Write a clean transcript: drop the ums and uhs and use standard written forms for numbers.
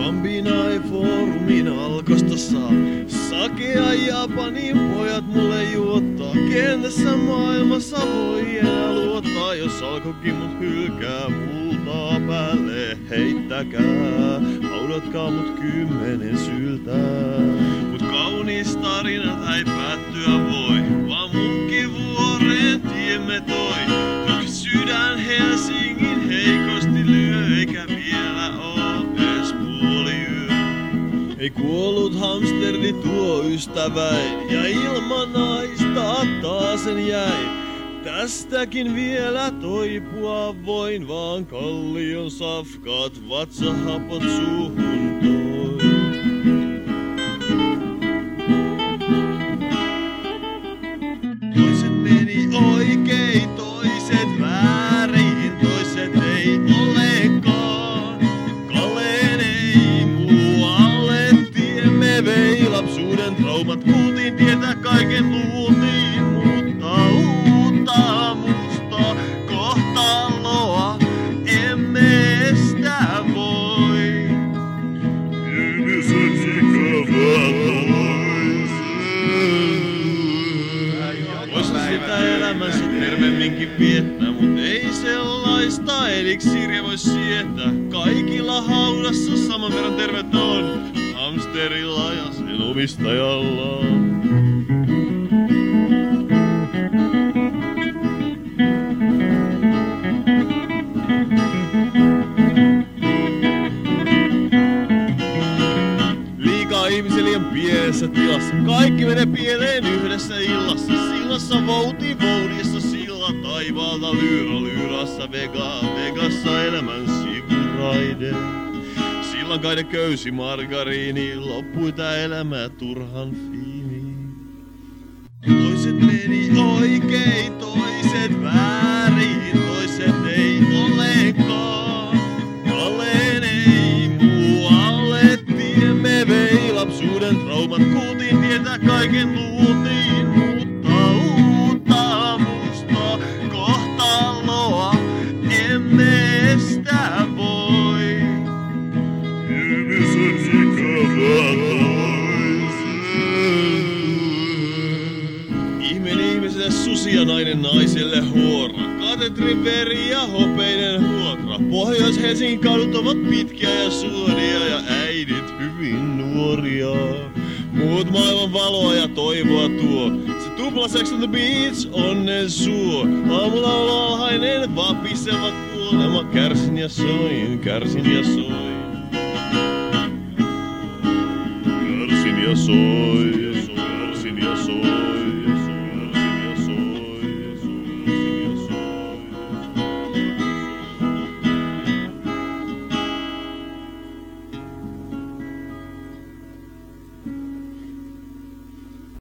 Kambinai foorumin alkostossa. Sakea Japanin pojat mulle juottaa. Kentässä maailmassa voi enää luottaa. Jos alkokin mut hylkää, multaa päälle heittäkää. Haudatkaa mut 10 syltää. Mut kaunis tarinat ei päättyä voi, vaan Munkkivuoren tiemme toi. Sydän Helsingin heikosti lyö, eikä vielä oo ees puoliyö. Ei kuollut hamsteri tuo ystäväin, ja ilman naista taasen jäi. Tästäkin vielä toipua voin, vaan kallion safkaat vatsahapot suuhun toi. Toiset meni oikein, toiset väärin, toiset ei ollenkaan. Kaleen ei muualle tiemme vei, lapsuuden traumat kuultiin, tietää kaiken luultiin, mutta uutta musta kohtaloa emme estää voi. Ihmiset ikävät Voisi sitä elämänsä terveemminkin viettää, mut ei sellaista eliksiiriä voi sietää. Kaikilla haudassa saman verran tervettä on, hamsterilla ja sen omistajalla. Liikaa ihmisiä liian pienessä tilassa, kaikki menee pieleen yhdessä illassa. Sillassa vouti voudissa, silla taivaalta lyyrassa Vegassa elämän sivuraide. Sillan kaide köysi margariini, loppui tää elämä turhan fiini. Toiset meni oikein, toiset väärin, toiset ei ollenkaan. Kaleen ei muualle tiemme vei, lapsuuden traumat kuultiin, tietää kaiken luultiin, mutta uutta musta kohtaloa emme estää voi. Ihmiset ikävät Ihmeen ihmiselle susi ja nainen naiselle huora. Katetrin veri ja hopeinen huotra. Pohjois-Helsingin kadut ovat pitkiä ja suoria ja äidit hyvin nuoria. Muut maailman valoa ja toivoa tuo. Se tupla Sex on the Beach onnen suo. Aamulla on alhainen vapiseva kuolema. Kärsin ja soin, kärsin ja soin. Kärsin ja soin.